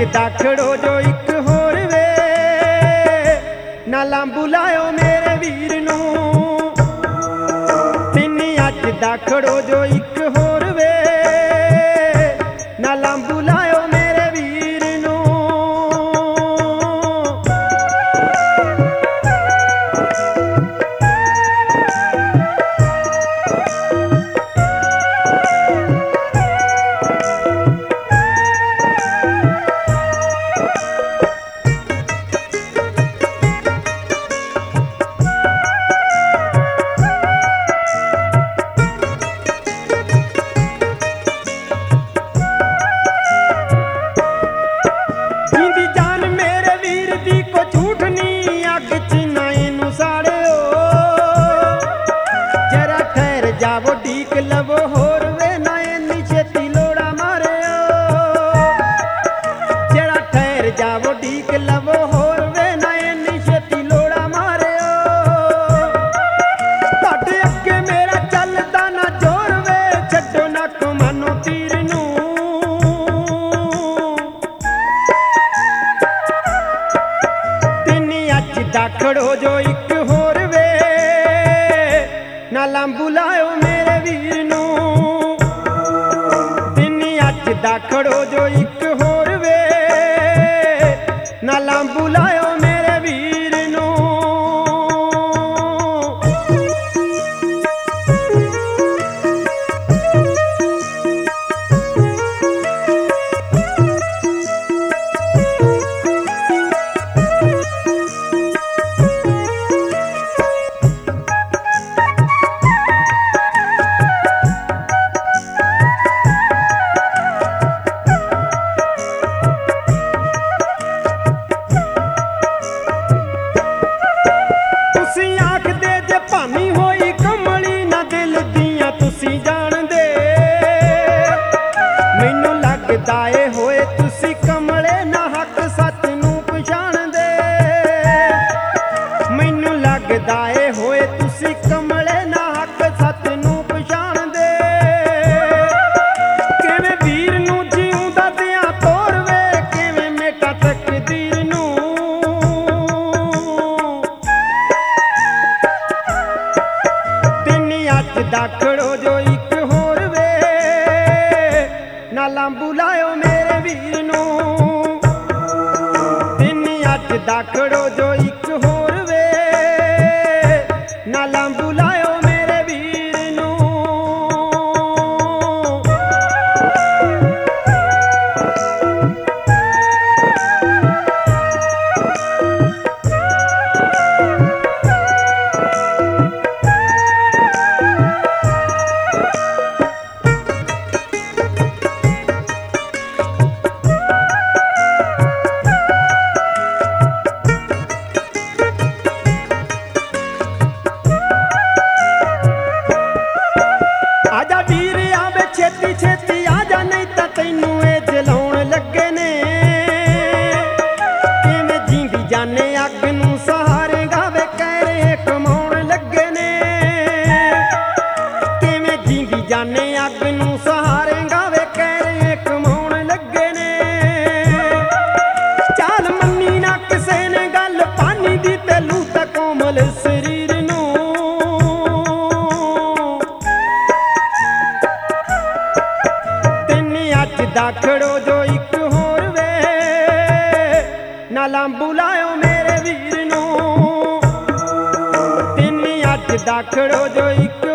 दाखड़ो जो एक होर वे ना लांबू लायो मेरे वीर नू। तिन अज दाखड़ो जो एक होर वे ना लांबू लायो मेरे वीर नू। जावो ढीक लवो होर वे ना इन्नी छेती लोड़ा मारियो। जरा ठहर जावो ढीक लवो होर वे ना इन्नी छेती लोड़ा मारियो। तुहाडे अगे मेरा चलदा ना जोर वे छड्डो ना कमानो तीर नू। तिन अज दाखड़ो जो एक होर वे ना लांबू लायो मेरे वीर नू। तिन अज दाखड़ो जो एक होर वे ना लांबू लायो मेरे वीर नू। दाखड़ो जो एक होर वे ना लांबू लायो मेरे वीर नू। तिन अज दाखड़ो जो एक होर वे ना लांबू लायो मेरे वीर नू। आजा वीर आवे छेती छेती आजा नहीं तां तैनू ए जलाउण लगे ने। किवें जींदी जाने अग नू सहारे गावे कहरे कमाउण लगे ने। किवें जींदी जाने अग नू सहारे गावे कहरे कमाउण लगे ने। चाल मन्नी ना किसे ने गल पानी दी ते लू तां कोमल शरीर नू। दाखड़ो जो एक होर वे ना लांबू लायो मेरे वीर नू। तिन अज दाखड़ो जो एक